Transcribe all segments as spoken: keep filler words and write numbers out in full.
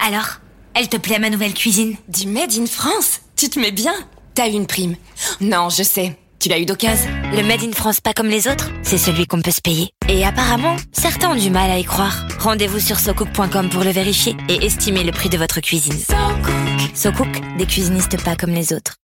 Alors, elle te plaît ma nouvelle cuisine? Du Made in France? Tu te mets bien? T'as eu une prime. Non, je sais. Tu l'as eu d'occasion. Le Made in France pas comme les autres, c'est celui qu'on peut se payer. Et apparemment, certains ont du mal à y croire. Rendez-vous sur socook point com pour le vérifier et estimer le prix de votre cuisine. SoCook. SoCook, des cuisinistes pas comme les autres.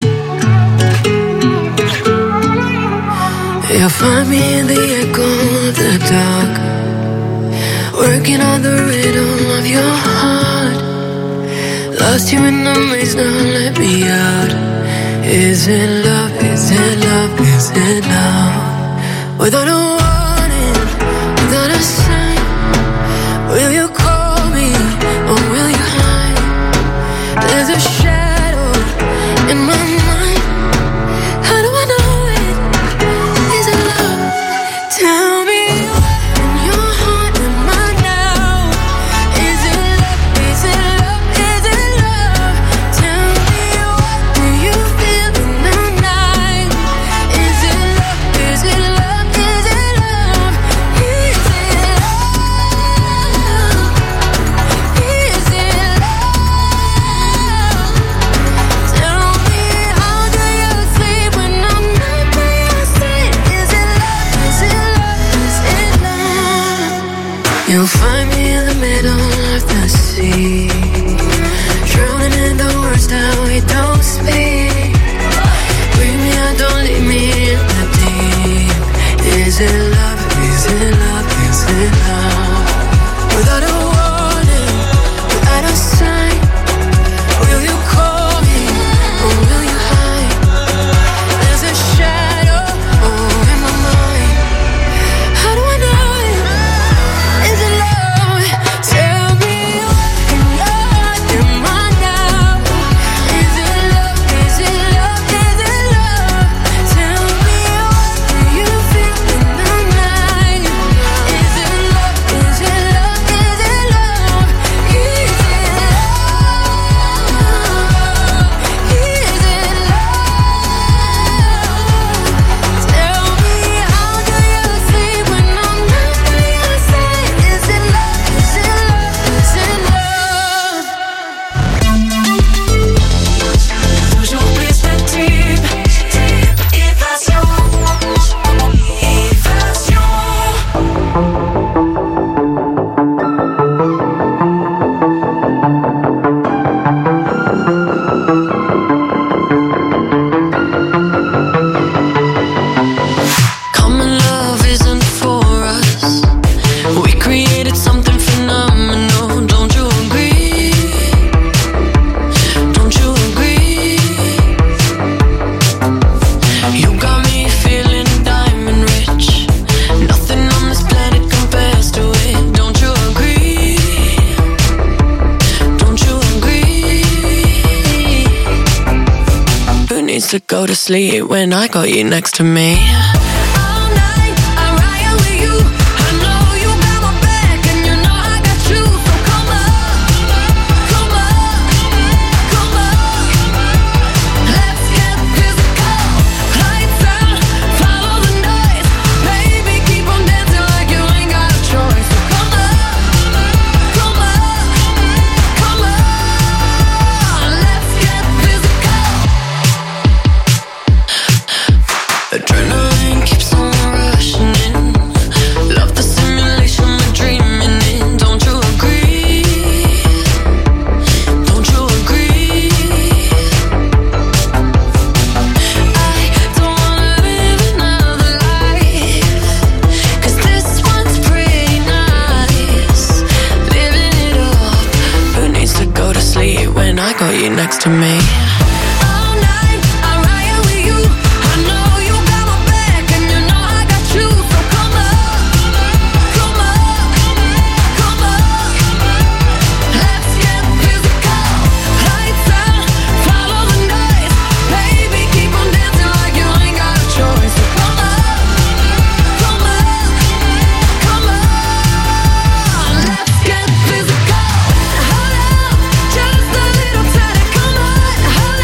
You'll find me in the echo of the dark, working on the rhythm of your heart. Lost you in the maze, now let me out. Is it love, is it love, is it love? Without a warning, without a sign, will you call me or will you hide? There's a shadow in my mind. How do I know it? Is it love? Tell me what in your heart am I now? Is it love, is it love, is it love? Tell me what do you feel in the night? Is it love, is it love, is it love? Is it love? Is it love? Tell me how do you sleep when I'm not by your side? Is it love, is it love, is it love? You'll find me in the middle of the sea, drowning in the words that we don't speak. Bring me out, don't leave me in the deep. Is it love, is it love, is it love? Without a warning, without a sign, will you call me or will you hide? There's a shadow oh, in my mind. How do I know it? Is it love? Tell me what in your heart am I now? Is it love? Is it love? Is it love? Tell me what do you feel in the night? Is it love? Is it love? Is it love? Is it love? Is it love? Tell me how do you sleep when I'm not by your side? Is it love? Is it love? Is it love? Toujours plus de tubes, évasion, Common love isn't for us. We created something phenomenal. Don't you agree? Don't you agree? You got me feeling diamond rich. Nothing on this planet compares to it. Don't you agree? Don't you agree? Who needs to go to sleep when I got you next to me? all night, I'm riding with you. I know you got my back, and you know I got you. So come on, come on, come on. Let's get physical. Lights out, follow the noise. Baby, keep on dancing like you ain't got a choice. So come on, come on, come on. Let's get physical. Adrenaline keeps on rushing in. Love the simulation we're dreaming in. Don't you agree? Don't you agree? I don't wanna live another life, 'cause this one's pretty nice. Living it up. Who needs to go to sleep when I got you next to me? All night, I'm riding with you. I know you got my back, and you know I got you. So come on, come on, come on. Let's get physical. Lights out, follow the noise. Baby, keep on dancing like you ain't got a choice. So come on, come on, come on. Let's get physical. Hold up, just a little tighter. Come on, hold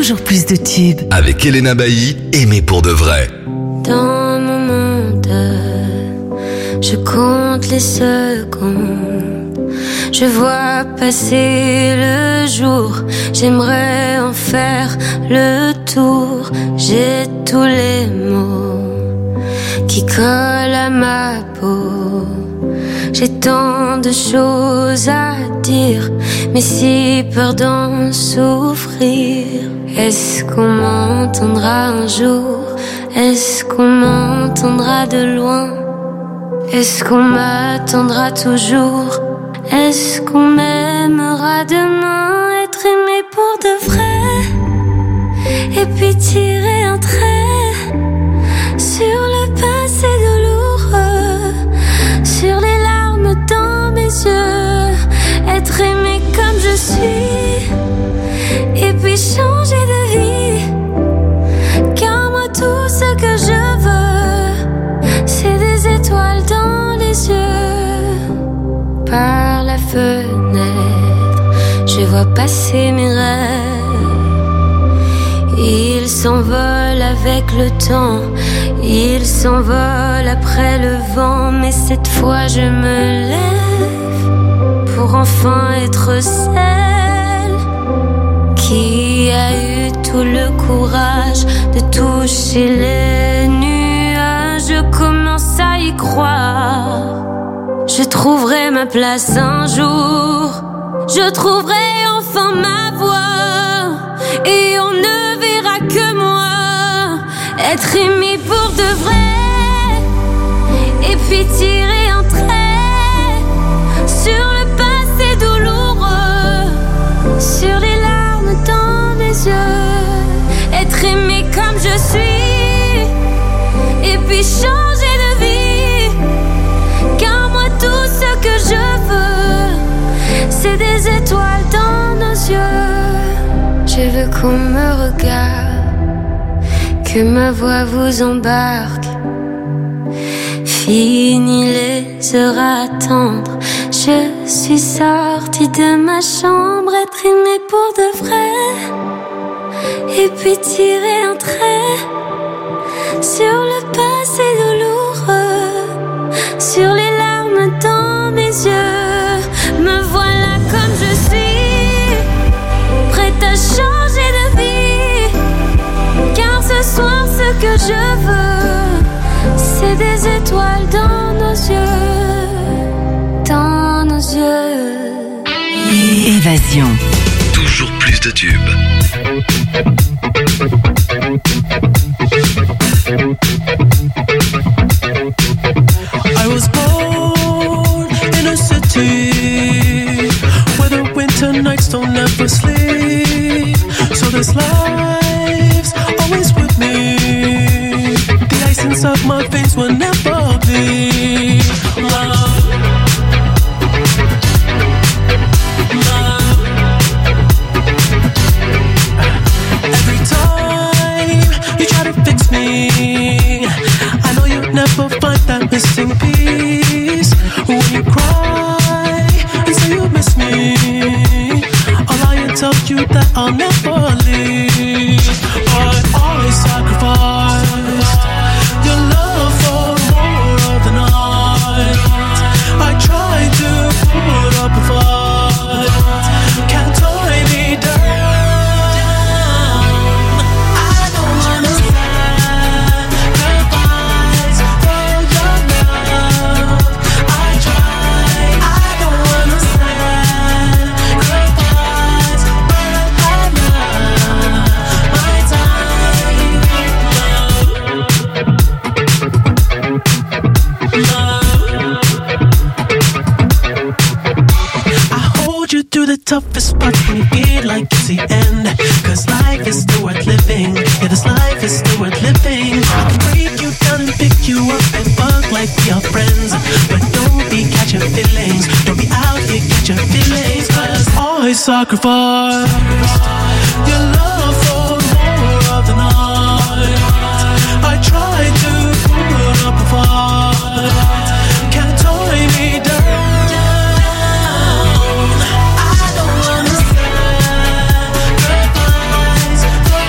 toujours plus de tubes. Avec Elena Bailly, aimé pour de vrai. Dans mon monde, je compte les secondes. Je vois passer le jour. J'aimerais en faire le tour. J'ai tous les mots qui collent à ma peau. J'ai tant de choses à dire, mais si peur d'en souffrir. Est-ce qu'on m'entendra un jour? Est-ce qu'on m'entendra de loin? Est-ce qu'on m'attendra toujours? Est-ce qu'on m'aimera demain? Être aimé pour de vrai, et puis tirer un trait sur le passé douloureux, sur les larmes dans mes yeux. Être aimé comme je suis, et puis changer de vie. Car moi tout ce que je veux, c'est des étoiles dans les yeux. Par la fenêtre, je vois passer mes rêves. Ils s'envolent avec le temps, ils s'envolent après le vent. Mais cette fois je me lève pour enfin être celle qui a eu tout le courage de toucher les nuages. Je commence à y croire. Je trouverai ma place un jour. Je trouverai enfin ma voix. Et on ne verra que moi. Être aimé pour de vrai. Et puis tirer un trait sur le passé douloureux, sur les larmes dans mes yeux. Être aimé comme je suis, et puis changer de vie. Car moi tout ce que je veux, c'est des étoiles dans nos yeux. Je veux qu'on me regarde, que ma voix vous embarque. Fini les heures à attendre, je suis sortie de ma chambre. Être aimée pour de vrai, et puis tirer un trait sur le passé douloureux, sur les larmes dans mes yeux. Me voilà comme je suis, prête à changer de vie. Car ce soir ce que je veux, c'est des étoiles dans nos yeux, dans nos yeux. Évasion. Toujours plus de tubes. I was born in a city where the winter nights don't ever sleep. So this life's always with me. The ice inside my veins will never bleed. Love, love. Every time you try to fix me, I know you'll never find that missing piece. When you cry and say you miss me, I'll lie and tell you that I'll never leave. But I sacrificed your love for more of the night. I tried to put up a fight, can't tie me down. I don't wanna sacrifice for your love. I tried, I don't wanna sacrifice, but I love my time. Love, love. I hold you through the toughest parts when you feel like it's the end. Cause life is still worth living. Yeah, this life is still worth living. I can break you down and pick you up and fuck like we are friends. But don't be catching feelings. Don't be out here catching feelings. Cause I sacrificed your love for more of the night. I tried to put up a fight, can't tie me down. I don't wanna sacrifice for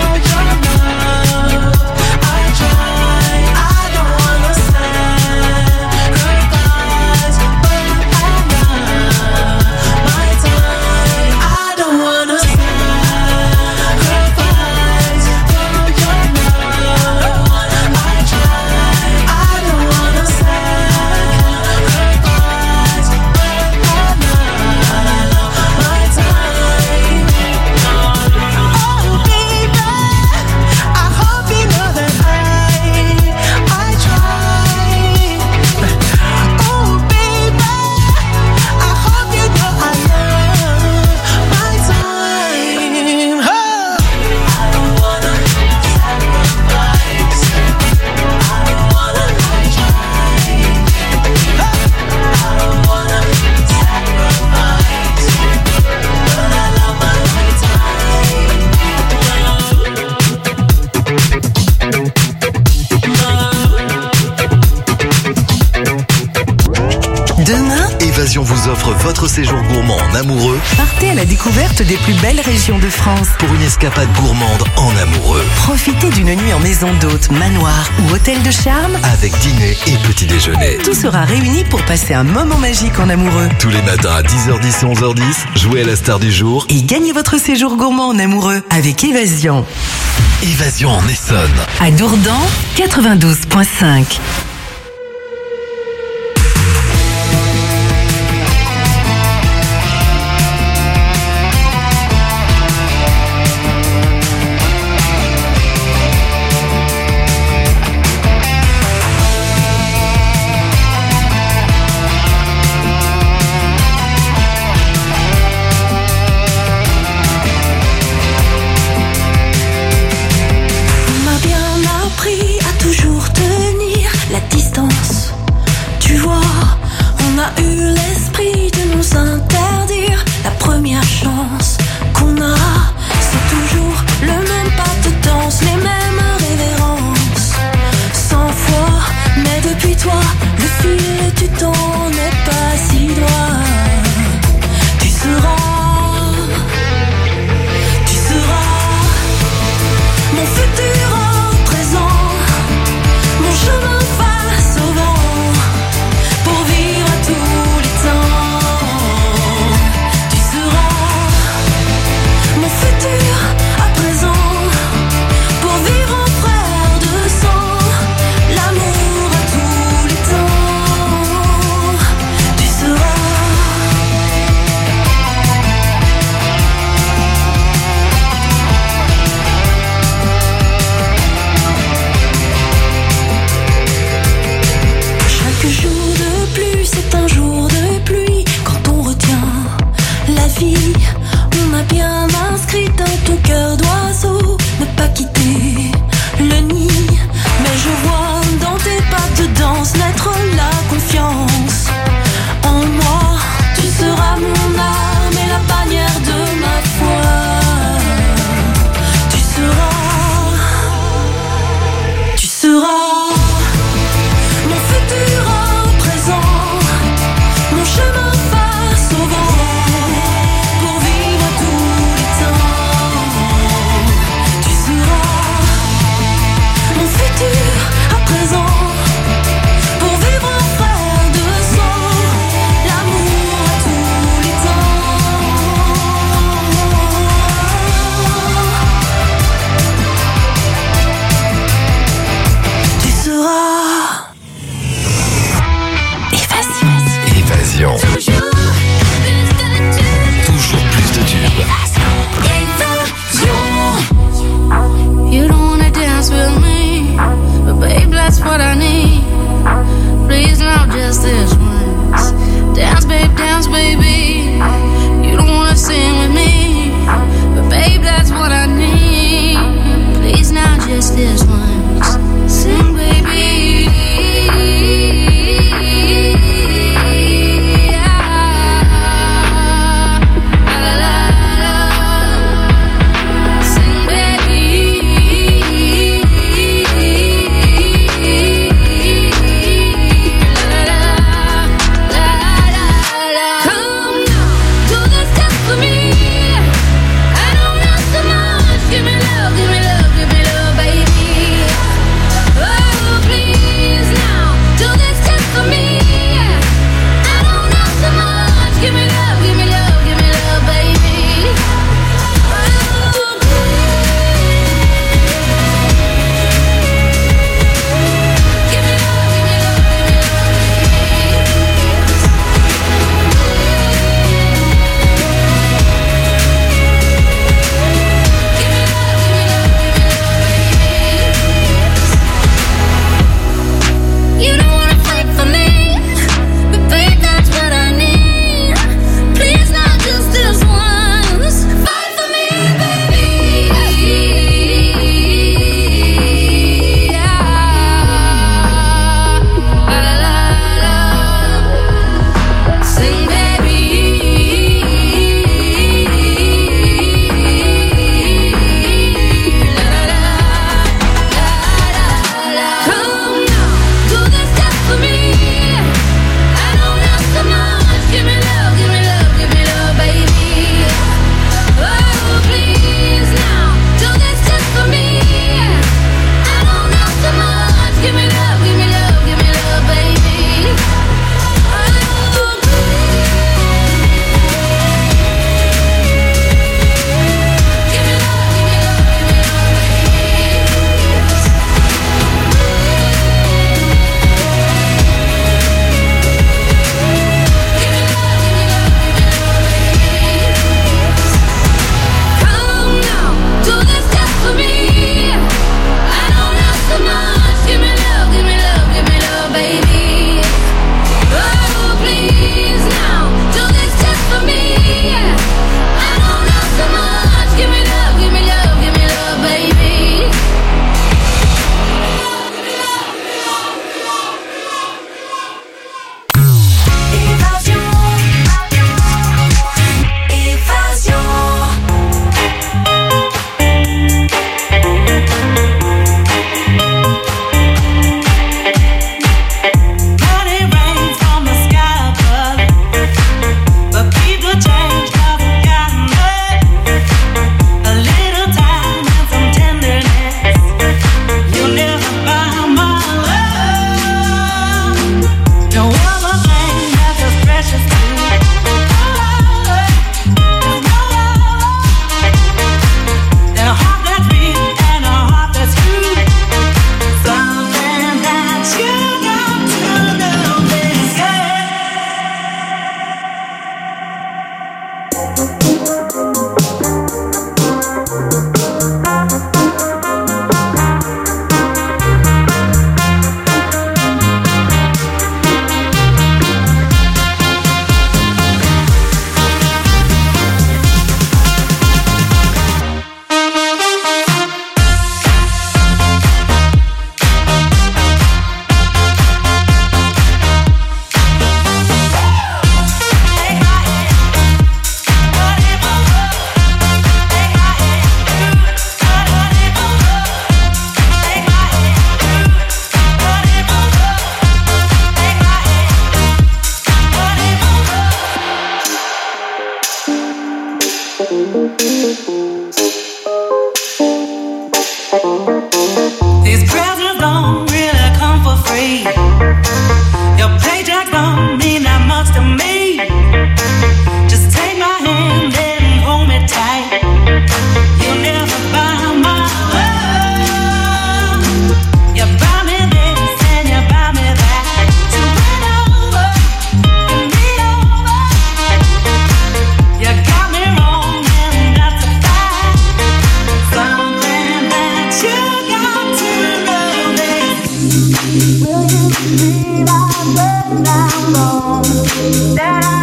offre votre séjour gourmand en amoureux Partez à la découverte des plus belles régions de France. pour une escapade gourmande en amoureux. Profitez d'une nuit en maison d'hôte, manoir ou hôtel de charme. Avec dîner et petit déjeuner. Tout sera réuni pour passer un moment magique en amoureux. Tous les matins à dix heures dix et onze heures dix, jouez à la star du jour. Et gagnez votre séjour gourmand en amoureux avec Évasion. Évasion en Essonne. À Dourdan, quatre-vingt-douze virgule cinq. On m'a bien appris à toujours tenir la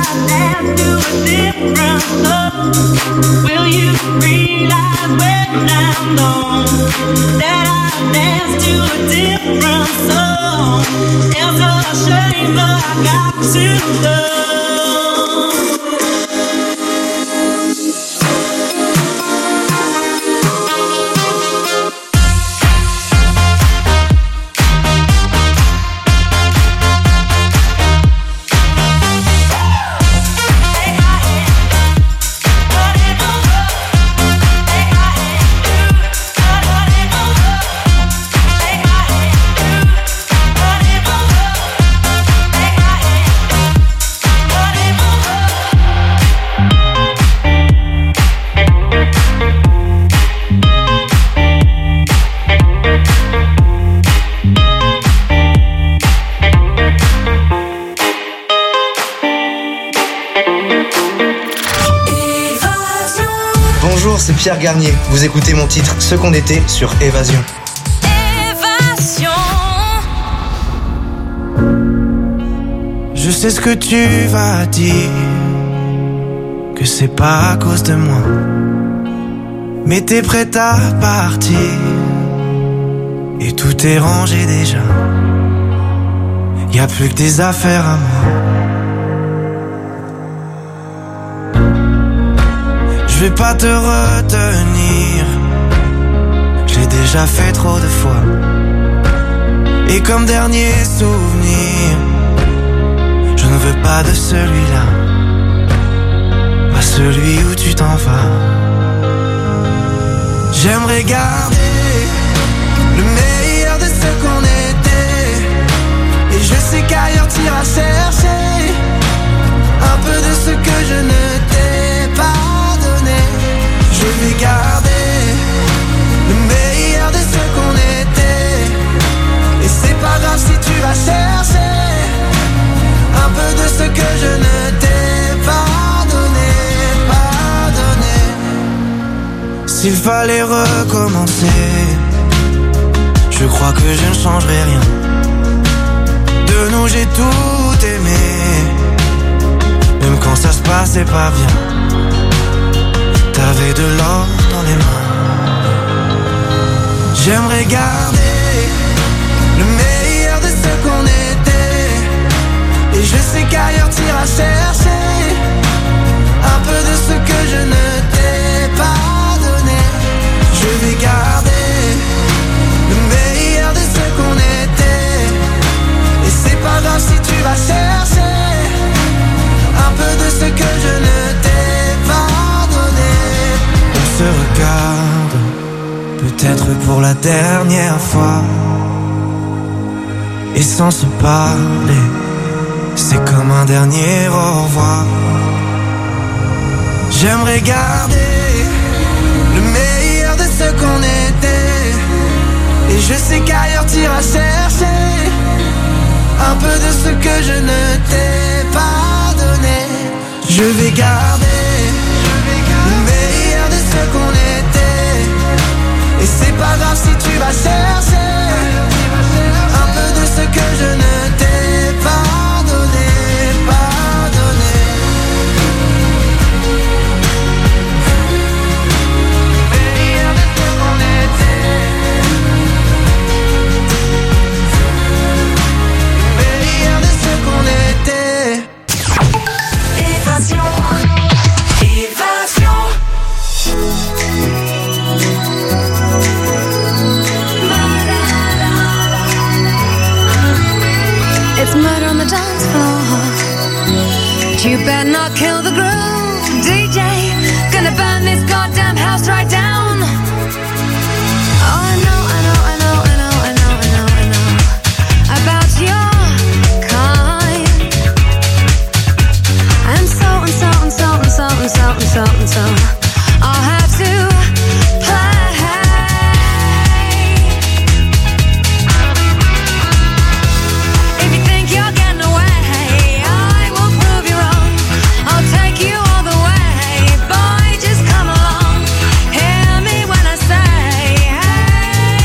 dance to a different song? Will you realize when I'm gone that I dance to a different song? It's a shame, but I got to go. C'est Pierre Garnier. Vous écoutez mon titre Ce qu'on était sur Évasion. Évasion. Je sais ce que tu vas dire, que c'est pas à cause de moi, mais t'es prête à partir et tout est rangé déjà. Y a plus que des affaires à moi. Je vais pas te retenir, j'ai déjà fait trop de fois. Et comme dernier souvenir, je ne veux pas de celui-là, pas celui où tu t'en vas. J'aimerais garder le meilleur de ce qu'on était, et je sais qu'ailleurs t'iras chercher un peu de ce que je ne t'ai pas. Je vais garder le meilleur de ce qu'on était, et c'est pas grave si tu vas chercher un peu de ce que je ne t'ai pas donné, pas donné. S'il fallait recommencer, je crois que je ne changerai rien. De nous j'ai tout aimé, même quand ça se passait pas bien. T'avais de l'or dans les mains. J'aimerais garder le meilleur de ce qu'on était, et je sais qu'ailleurs t'iras chercher un peu de ce que je ne t'ai pas donné. Je vais garder le meilleur de ce qu'on était, et c'est pas grave si tu vas chercher un peu de ce que je ne t'ai pas donné. On se regarde, peut-être pour la dernière fois, et sans se parler, c'est comme un dernier au revoir. J'aimerais garder le meilleur de ce qu'on était, et je sais qu'ailleurs t'iras chercher un peu de ce que je ne t'ai pas donné. Je vais garder le meilleur de ce qu'on était, et c'est pas grave si tu vas chercher un peu de ce que je ne t'ai pas donné, pas donné. Le meilleur de ce qu'on était, le meilleur de ce qu'on était. Évasion. It's murder on the dance floor, but you better not kill the groove, D J. Gonna burn this goddamn house right down. Oh, I know, I know, I know, I know, I know, I know, I know about your kind. And so and so and so and so and so and so and so I'll have to play. Boy, just come along. Hear me when I say, hey.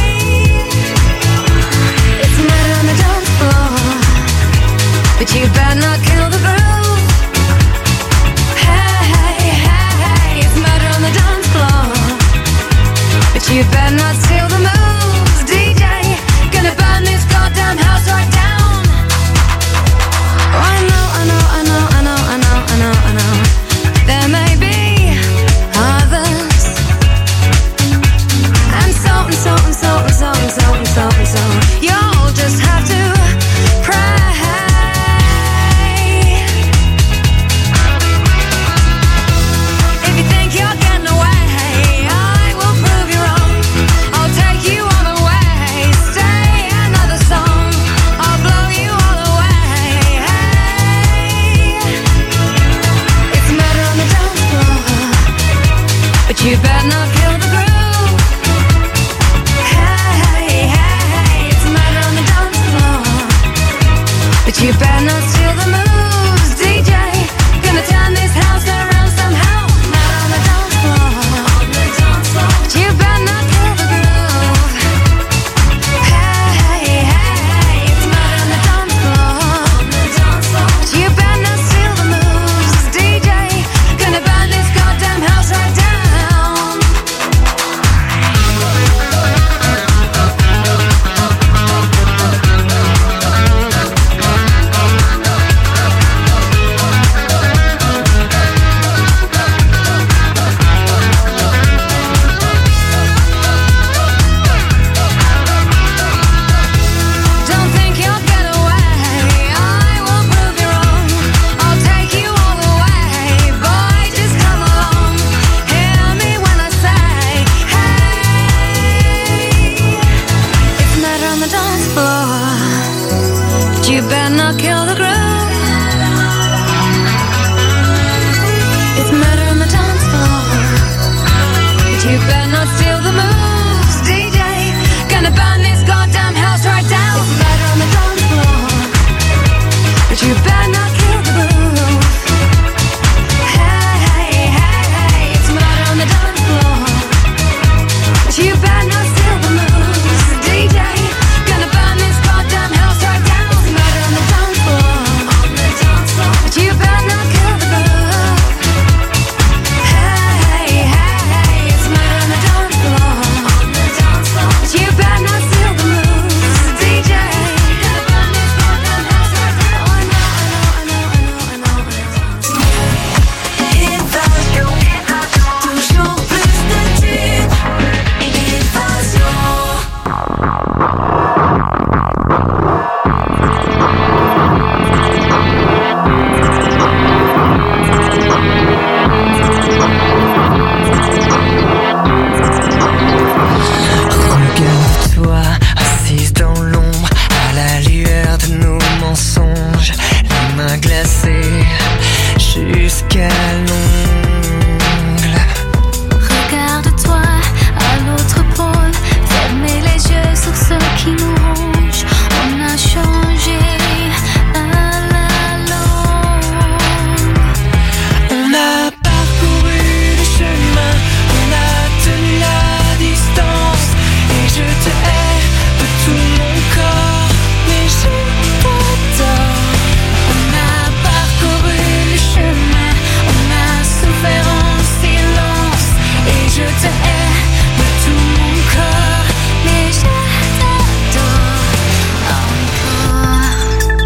jusqu'à l'ongle. Regarde-toi à l'autre pôle, fermez les yeux sur ce qui nous ronge. On a changé à la longue. On a parcouru le chemin, on a tenu la distance. Et je te hais de tout mon corps, mais je t'adore. On a parcouru le chemin, on a souffert en silence. Et je te hais de tout mon corps, mais je t'adore encore.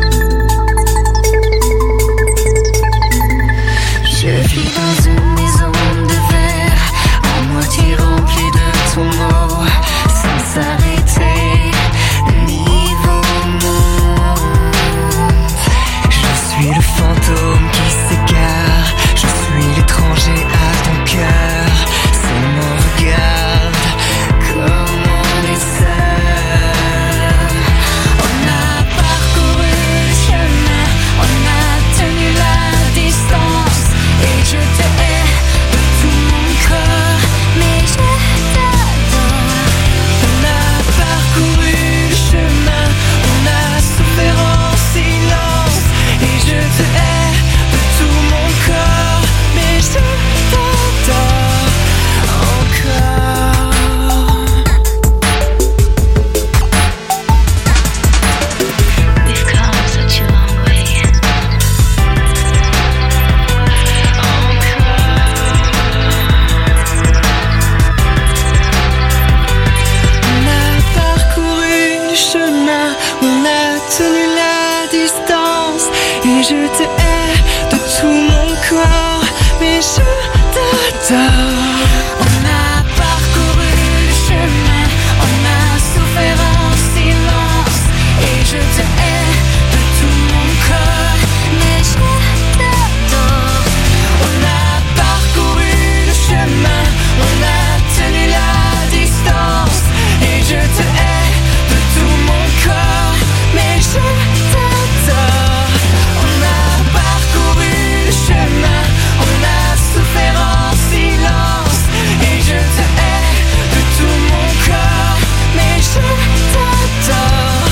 Je vis dans une maison de verre, à moitié remplie de tombeaux, sans s'arrêter, niveau monte. Je suis le fantôme qui s'égare, je suis l'étranger à ton cœur. Seulement regarde comme on est seul. On a parcouru le chemin, on a tenu la distance. Et je te hais de tout mon corps, mais je t'adore. On a parcouru le chemin, on a souffert en silence. Et je te hais de tout mon corps, mais je t'adore encore. We've come such a long way. On a parcouru le chemin, on a tenu la distance. Et je te hais de tout mon corps, mais je t'adore. On a parcouru le chemin, on a souffert en silence. Et je te hais de tout mon corps, mais je t'adore. On a parcouru le chemin, on a tenu la distance. Et je te hais de tout mon corps, mais je t'adore. On a parcouru le chemin, on a souffert en silence. Et je te hais de tout mon corps, mais je t'adore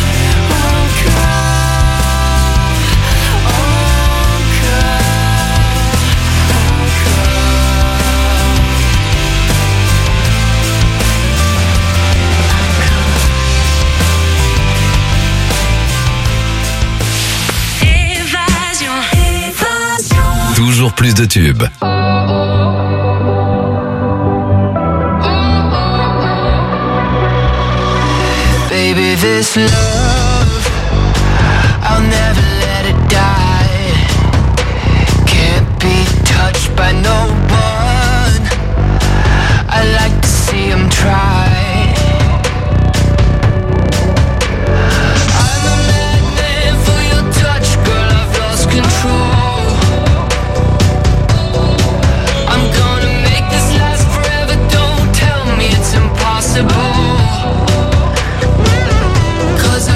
encore, encore, Évasion, évasion. Toujours plus de tubes. Baby, this love, I'll never let it die. Can't be touched by no one. I like to see 'em try. I'm a madman for your touch, girl, I've lost control. I'm gonna make this last forever, don't tell me it's impossible. Cause I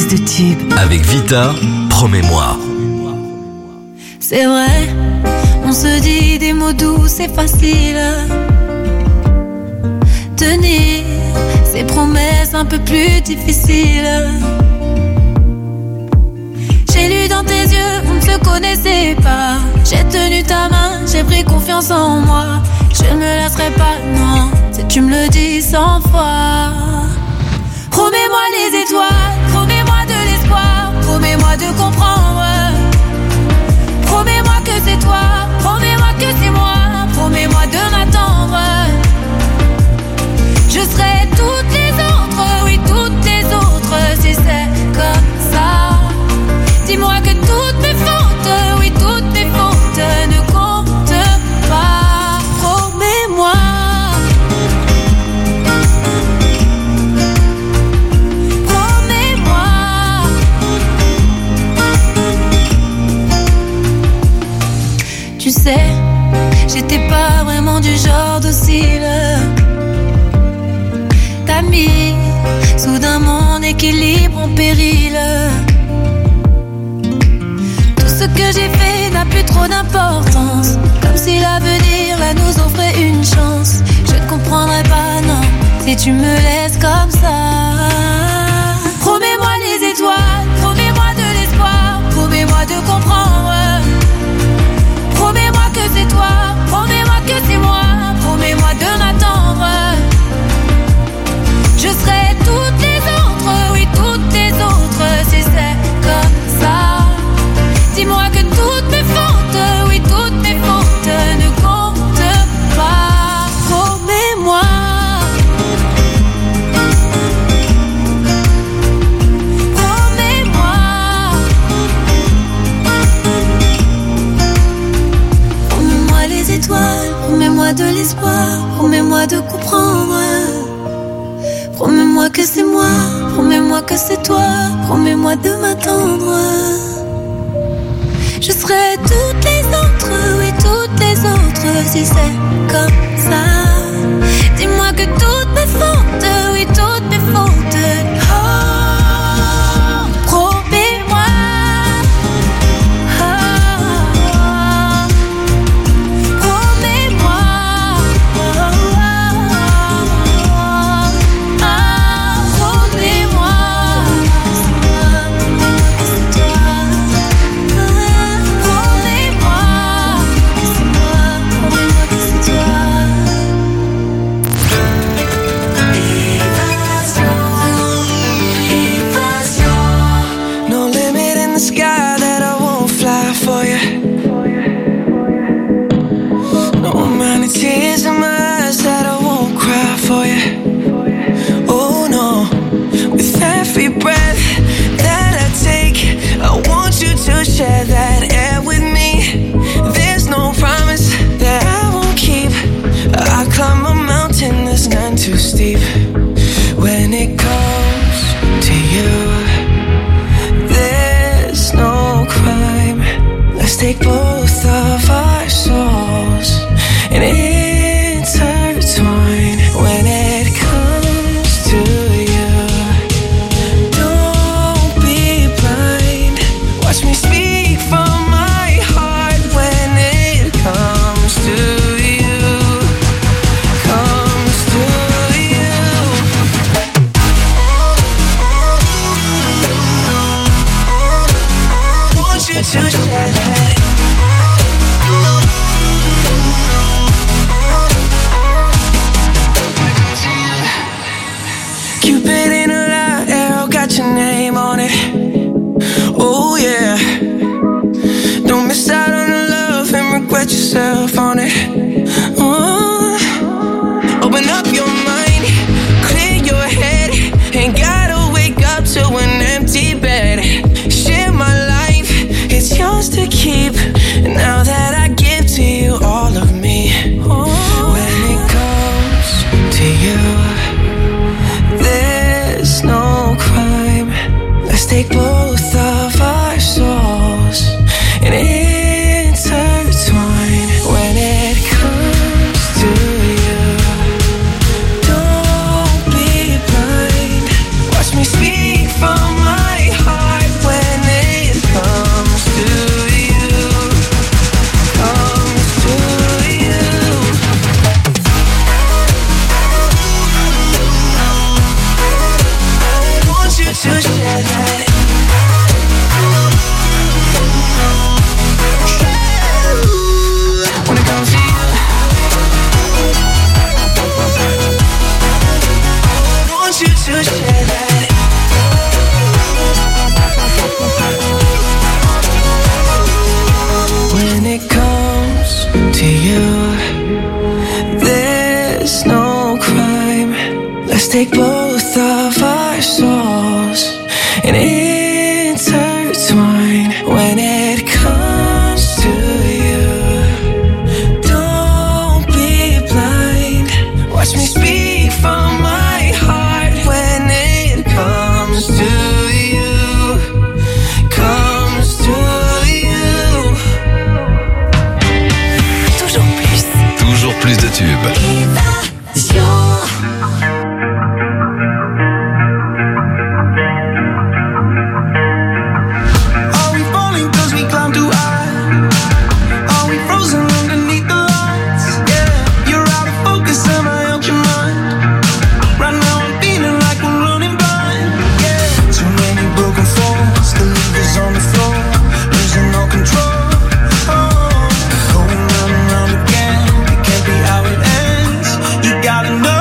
plus de tubes. Avec Vita, promets-moi. C'est vrai, on se dit des mots doux, c'est facile. Tenir ces promesses un peu plus difficiles. J'ai lu dans tes yeux, on ne se connaissait pas. J'ai tenu ta main, j'ai pris confiance en moi. Je ne me lasserai pas, non, si tu me le dis cent fois. Promets-moi les étoiles, promets-moi de l'espoir, promets-moi de comprendre. Promets-moi que c'est toi, promets-moi que c'est moi, promets-moi de m'attendre. Je serai toutes les autres, oui toutes les autres, si c'est comme ça. Dis-moi que toutes mes fautes, oui toutes mes fautes ne comptent pas. Promets-moi. Promets-moi. Tu sais, j'étais pas vraiment du genre docile. T'as mis soudain mon équilibre en péril. Tout ce que j'ai fait n'a plus trop d'importance. Comme si l'avenir là nous offrait une chance. Je ne comprendrai pas, non, si tu me laisses comme ça. Promets-moi les étoiles, promets-moi de l'espoir, promets-moi de comprendre. Promets-moi que c'est toi, promets-moi que c'est moi, promets-moi de m'attendre. Je serai toutes les autres, oui toutes les autres, si c'est comme ça. Dis-moi que toutes mes fautes, oui toutes mes fautes ne comptent pas. Promets-moi. Promets-moi. Promets-moi les étoiles, promets-moi de l'espoir, promets-moi de comprendre. Promets-moi que c'est moi, promets-moi que c'est toi, promets-moi de m'attendre. Je serai toutes les autres, oui toutes les autres, si c'est comme ça. Dis-moi que toutes mes fautes, oui toutes mes fautes. Oh, promets-moi. Oh, promets-moi. Tears in my eyes that I won't cry for you. Oh no, with every breath that I take, I want you to share that air with me. There's no promise that I won't keep. I climb a mountain that's none too steep. When it comes to you, there's no crime. Let's take both of our souls and intertwine. When it comes to you, don't be blind. Watch me speak from my heart. When it comes to you, comes to you. Want you to share that. Cupid in a light arrow got your name on it. Oh yeah. Don't miss out on the love and regret yourself on it. Oh. Open up your mind, clear your head. Ain't gotta wake up to an empty bed. Share my life, it's yours to keep. Now that I give to you all of me. Oh. When it comes to you, there's no crime. Let's take both of our souls and intertwine. When it comes to you, don't be blind. Watch me speak from my heart. take both of our souls and intertwine when it comes to you. Don't be blind, watch me speak from my heart when it comes to you, comes to you. Toujours plus, Toujours plus de tubes. Are we falling cause we climb too high? Are we frozen underneath the lights? Yeah, you're out of focus, am I out your mind? Right now I'm feeling like we're running blind. Yeah, too many broken falls, the levers on the floor, losing all control. Oh, going round and round again, it can't be how it ends. You gotta know.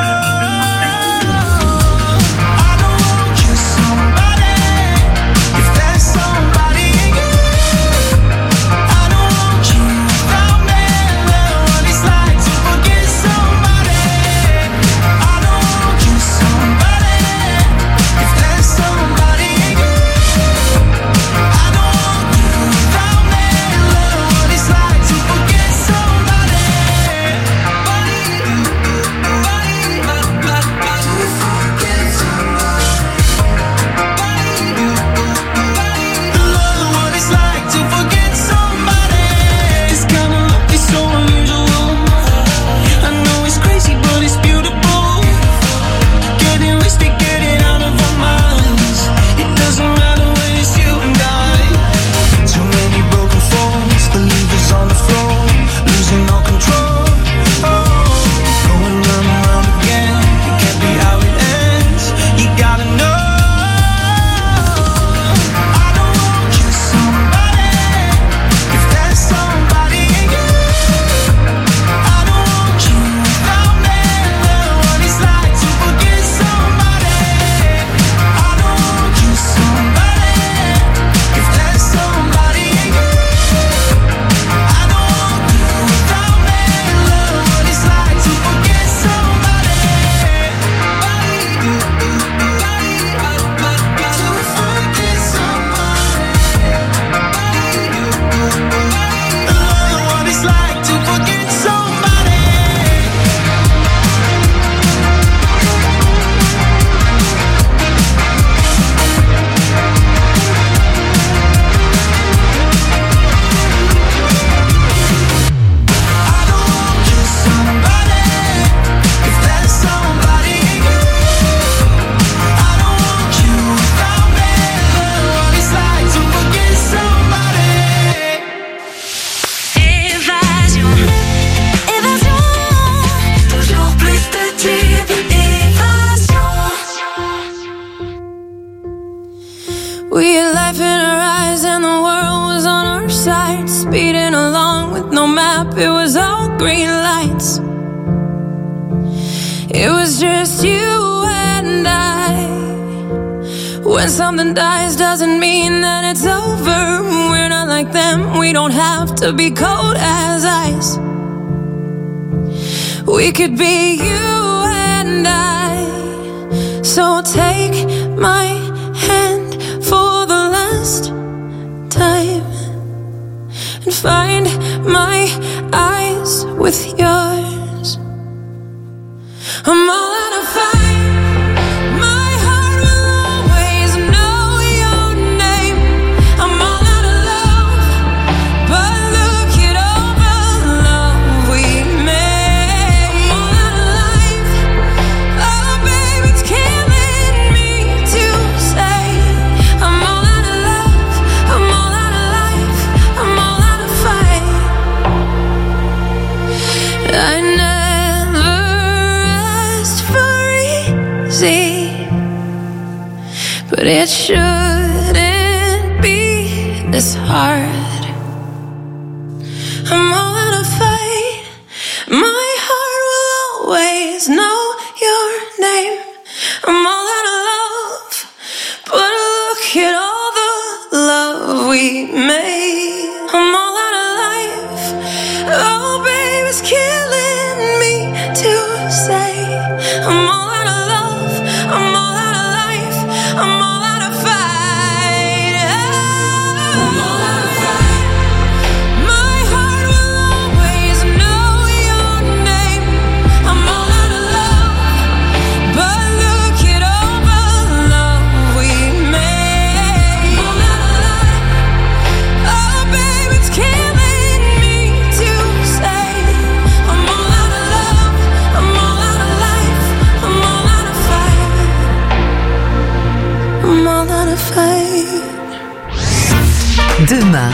We had life in our eyes and the world was on our side, speeding along with no map, it was all green lights. It was just you and I. When something dies doesn't mean that it's over. We're not like them, we don't have to be cold as ice. We could be you and I. So take my hand for the last time and find my eyes with yours. I'm all out of fight. My heart will always know your name. I'm all out of love, but look at all the love we made. I'm all out of life. Oh, baby, it's killing me to say. I'm all out of love. I'm all out of life. I'm all out of fight. I never asked for easy, but it shouldn't be this hard. I'm all out of fight. My heart will always know your name. I'm all out of love, but look at all the love we made. I'm all out of life. Oh, baby, it's killing me to say. I'm all out of love.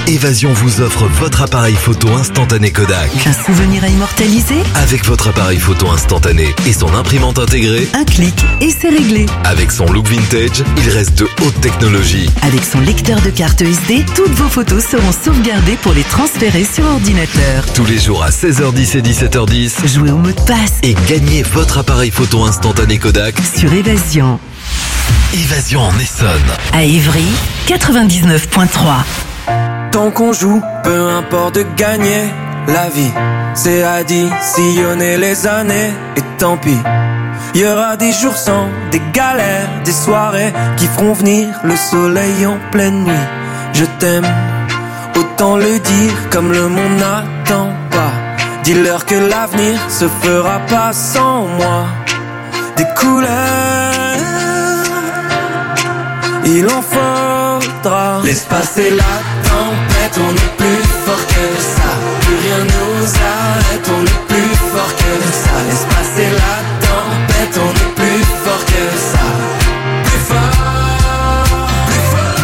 Évasion vous offre votre appareil photo instantané Kodak. Un souvenir à immortaliser? Avec votre appareil photo instantané et son imprimante intégrée, Un clic et c'est réglé. avec son look vintage, il reste de haute technologie. Avec son lecteur de carte S D, toutes vos photos seront sauvegardées pour les transférer sur ordinateur. Tous les jours à seize heures dix et dix-sept heures dix, Jouez au mot de passe et gagnez votre appareil photo instantané Kodak. sur Évasion. Évasion en Essonne. À Évry, quatre-vingt-dix-neuf virgule trois. Tant qu'on joue, peu importe de gagner. La vie, c'est additionner les années. Et tant pis, y aura des jours sans, des galères, des soirées qui feront venir le soleil en pleine nuit. Je t'aime, autant le dire comme le monde n'attend pas. Dis-leur que l'avenir se fera pas sans moi. Des couleurs, il en faudra. Laisse passer la tempête, on est plus fort que ça. Plus rien nous arrête, on est plus fort que ça. Laisse passer la tempête, on est plus fort que ça. Plus fort, plus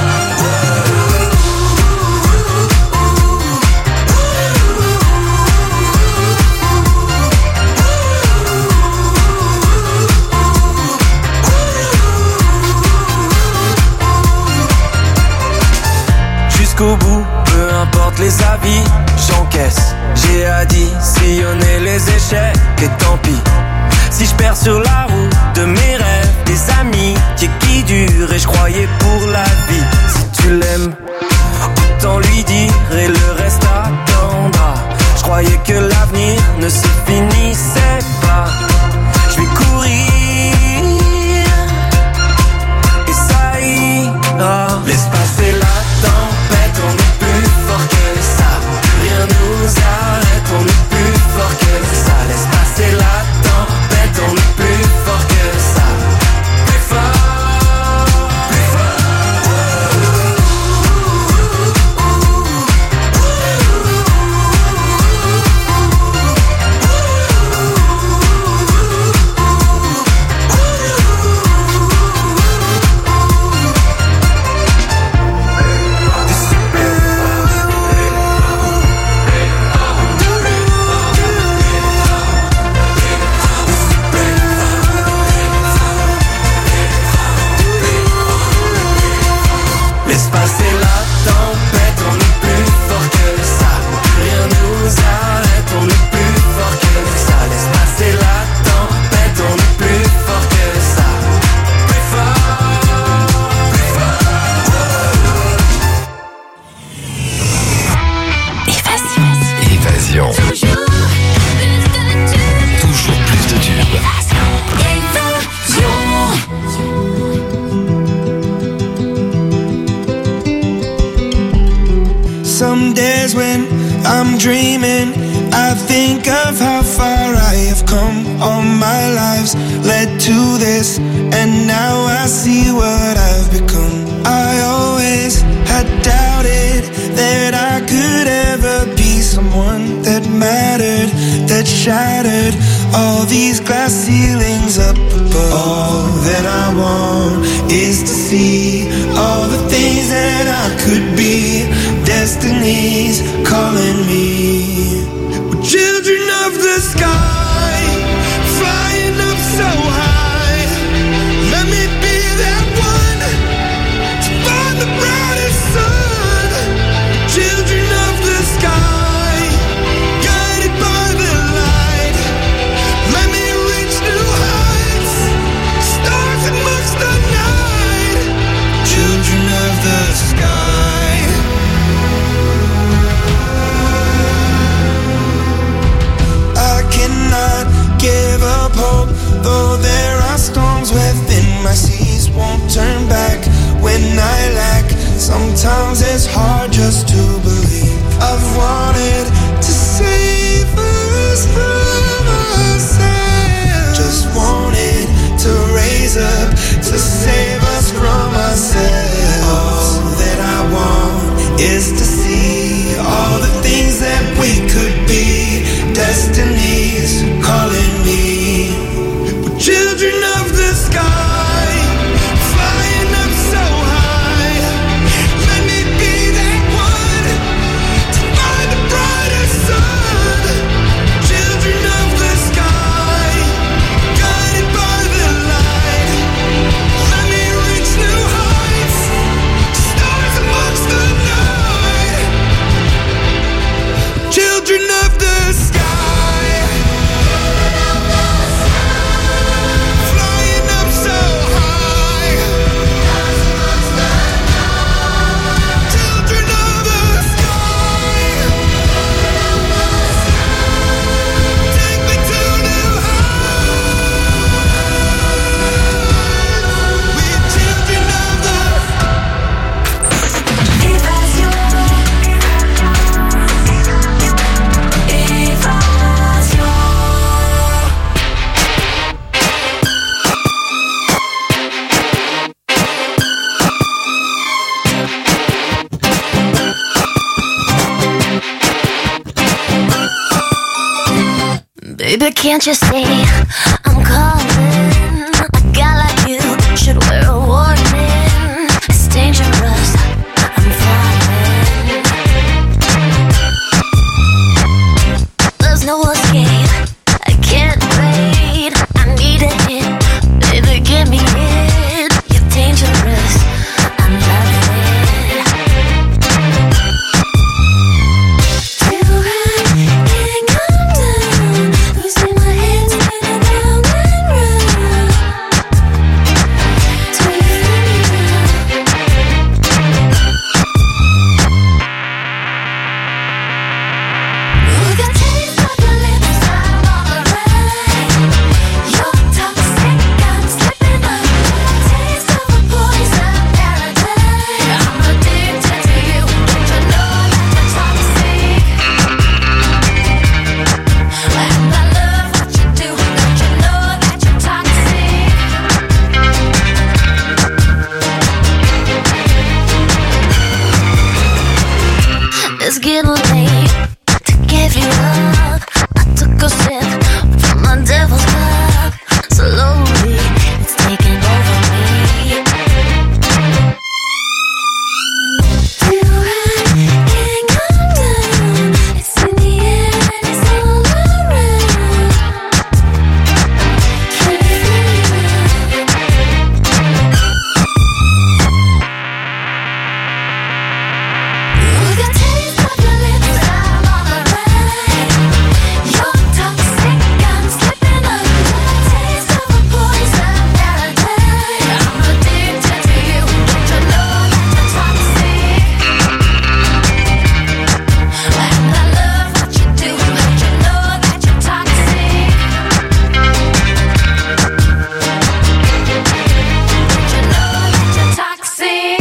jusqu'au bout, peu importe les avis, j'encaisse. J'ai additionné les échecs et tant pis. Si je perds sur la route de mes rêves, des amis qui, qui durent et je croyais pour la vie. Si tu l'aimes, autant lui dire et le reste attendra. Je croyais que l'avenir ne se finissait pas. Je vais courir et ça ira. Laisse passer la tempête, on est plus fort que ça. Rien nous arrête, on est plus fort que ça. Laisse passer la tempête, on est plus fort que ça. Plus fort, plus laisse passer la tempête, on est plus fort que ça. Rien nous arrête, on est plus fort que ça. Laisse passer la tempête, on est plus fort que ça. Plus fort, plus Évasion. Toujours plus de tubes. Some days when I'm dreaming, I think of how far I have come. All my lives led to this, and now I see what I've become. I always had doubted that I could ever be someone that mattered, that shattered all these glass ceilings up above. All that I want is to see all the things that I could be. Destiny's calling me. We're children of the sky, flying up so high. Let me be that one to find the brightest sun. Children of the sky, guided by the light. Let me reach new heights, stars amongst the night. Children of the sky. Give up hope, though there are storms within my seas. Won't turn back when I lack. Sometimes it's hard just to believe. I've wanted to save us from ourselves. Just wanted to raise up to save us from ourselves. All that I want is to see all the things that we could be. Destiny's calling me. We're children of the sky, flying up so high. Let me be that one Baby, can't you see I'm calling? A guy like you should wear a warning. It's dangerous, I'm falling. There's no escape, I can't wait. I need a hit, baby, give me it. You're dangerous, I'm loving it. It's getting late to give you up. I took a sip from my devil's cup. Slowly, it's taking over me. Do I can't come down? It's in the air and it's all around. Can you feel it? With a taste of your lips, I'm on the ride. You're toxic, I'm slipping up. Taste of a poison paradise. I'm addicted to you. Don't you know that you're toxic? And I love what you do. Don't you know that you're toxic? Don't you know that you're toxic?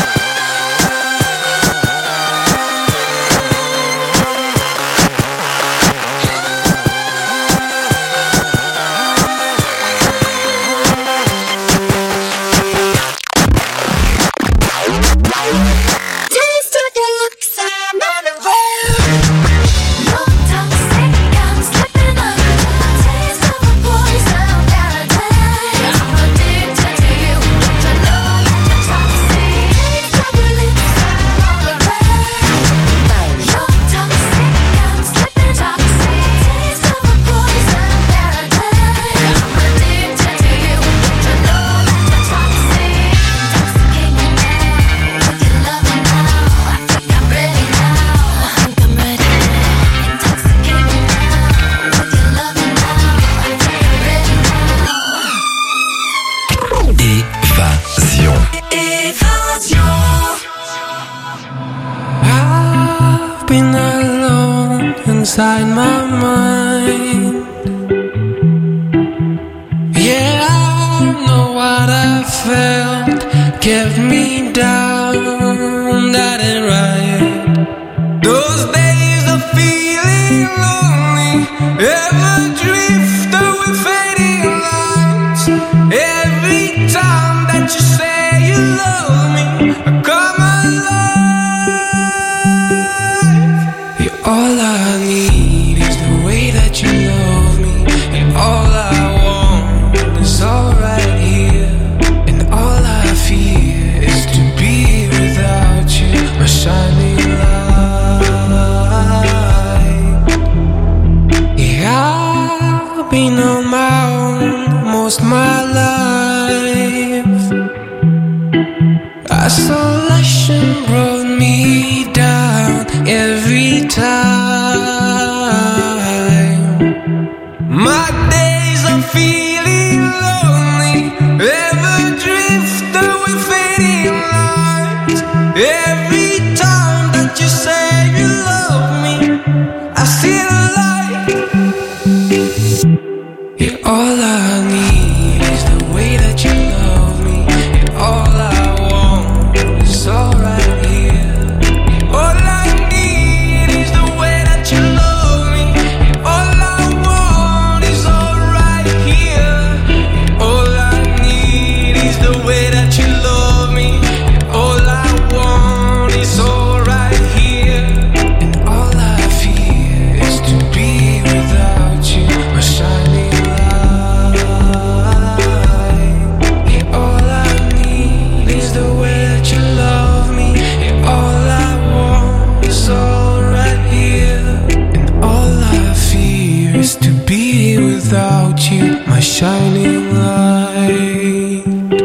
Taste of your looks, I'm on the road. You're toxic, I'm slipping up. Taste of a poison paradise. I'm addicted to you. Don't you know that you're toxic? Taste of your lips, I'm on the road. You're toxic, I'm slipping toxic. Taste of a poison paradise. I'm addicted to you. Don't you know that you're toxic? Intoxicate me now with your loving now. I think I'm ready now. I think I'm ready. Intoxicate me now with your loving now. I think I'm ready now. I've been alone inside my mind. Yeah, I know what I felt kept me down. That ain't right. Those days of feeling lonely ever drift away, fading lights. Every time that you say you love me, I come alive. Yeah, all I need is the way that you love me, and all I want is all right here, and all I fear is to be without you, my shining light. Yeah, I've been on my own most my life. Isolation brought me down every time. My days of feeling lonely ever drift away, fading lights. Every time that you say you love me, I see the light. Yeah, all I need is the way that you love me, and all I want is all right here. All I need is the way that you love me, and all I want is all right here. All I need is the way that you love me, and all I want is all right here. And all I fear is to be without you. is to be here without you, my shining light.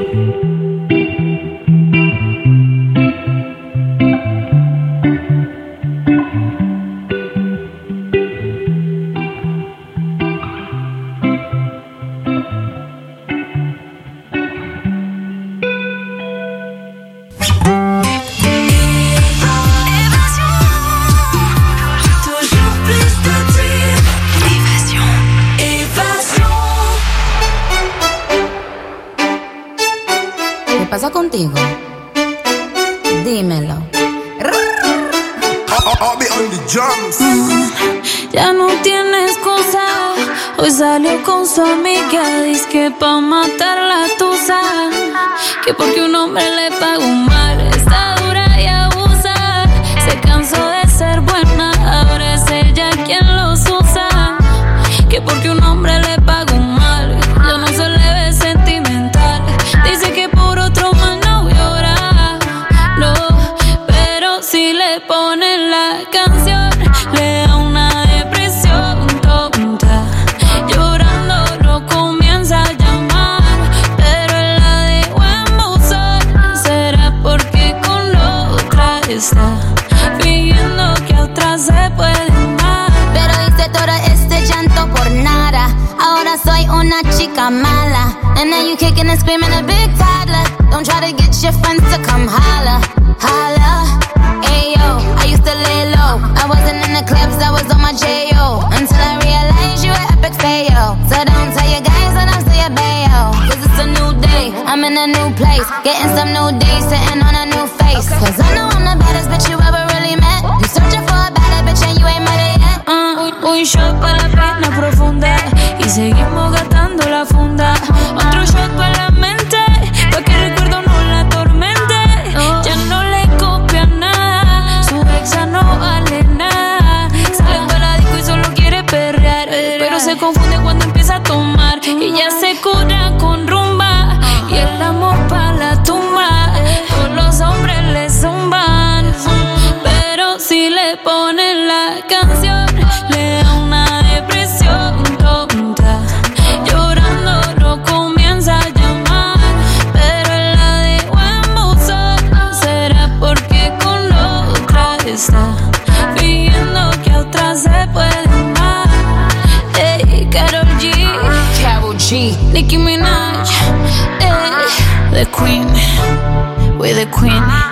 ¿Qué pasa contigo? Dímelo. Mm, ya no tiene excusa. Hoy salió con su amiga, dice que pa' matar la tusa. Que porque un hombre le pagó mal, está dura y abusa. Se cansó de ser buena, ahora es ella quien los usa. Que porque un hombre le pagó mal, yo no se le ve sentimental. Dice que por otro mal no llora, no. Pero si le ponen la canción, le da una depresión tonta. Llorando lo comienza a llamar, pero él la dejó en buzón. ¿Será porque con la otra está fingiendo que a otra se puede amar? Pero hice todo este llanto por nada. Ahora soy una chica mala. And now you kicking and screaming a big toddler. Don't try to get your friends to come holla, holla. Ayo, I used to lay low. I wasn't in the clubs, I was on my J O. Until I realized you were epic fail. So don't tell your guys that I'm still your bayo. Cause it's a new day, I'm in a new place. Getting some new days, sitting on a new face. Cause I know I'm the baddest bitch you ever really met. You searching for a better bitch and you ain't met it yet. Uh, un, un shot para la pena profunda y seguimos gastando la funda. Otro shot para la mente, pa' que el recuerdo no la atormente. Ya no le copia nada, su ex ya no vale nada. Sale para la disco y solo quiere perrear, pero se confunde cuando empieza a tomar. Ella se cura con rumba y el amor pa' la tumba. Todos los hombres le zumban, pero si le ponen la canción, le da una depresión tonta. Llorando lo comienza a llamar, pero él la dejó en buzón. ¿Será porque con la otra está fingiendo que a otra se puede amar? Ey, Karol G, Karol G, Nicki Minaj, ey, the queen, we the queen.